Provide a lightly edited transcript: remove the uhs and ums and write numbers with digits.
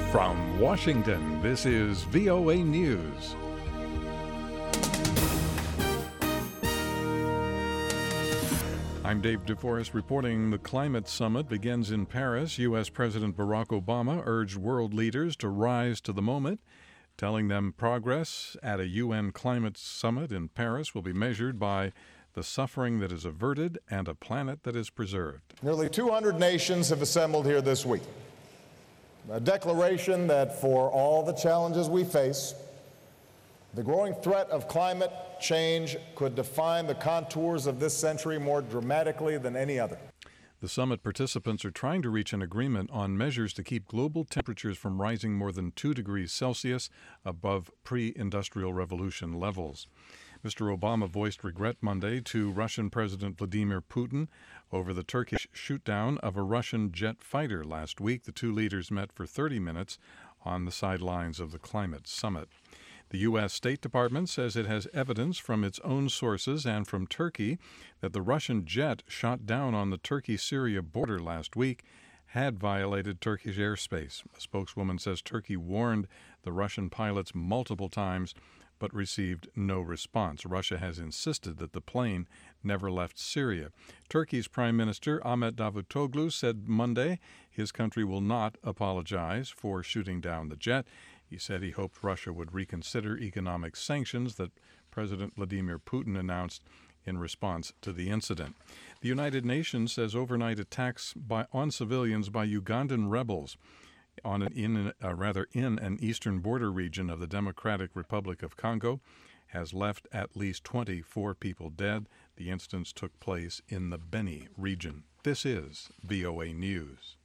From Washington, this is VOA News. I'm Dave DeForest reporting the climate summit begins in Paris. U.S. President Barack Obama urged world leaders to rise to the moment, telling them progress at a UN climate summit in Paris will be measured by the suffering that is averted and a planet that is preserved. Nearly 200 nations have assembled here this week. A declaration that for all the challenges we face, the growing threat of climate change could define the contours of this century more dramatically than any other. The summit participants are trying to reach an agreement on measures to keep global temperatures from rising more than 2 degrees Celsius above pre-industrial revolution levels. Mr. Obama voiced regret Monday to Russian President Vladimir Putin over the Turkish shoot-down of a Russian jet fighter last week. The two leaders met for 30 minutes on the sidelines of the climate summit. The U.S. State Department says it has evidence from its own sources and from Turkey that the Russian jet shot down on the Turkey-Syria border last week had violated Turkish airspace. A spokeswoman says Turkey warned the Russian pilots multiple times but received no response. Russia has insisted that the plane never left Syria. Turkey's Prime Minister Ahmet Davutoglu said Monday his country will not apologize for shooting down the jet. He said he hoped Russia would reconsider economic sanctions that President Vladimir Putin announced in response to the incident. The United Nations says overnight attacks on civilians by Ugandan rebels in an eastern border region of the Democratic Republic of Congo has left at least 24 people dead. The incidents took place in the Beni region. This is VOA News.